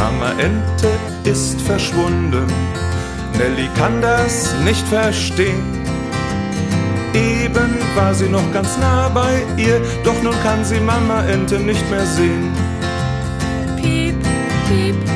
Mama Ente ist verschwunden. Nelly kann das nicht verstehen. Eben war sie noch ganz nah bei ihr, doch nun kann sie Mama Ente nicht mehr sehen. Piep, piep,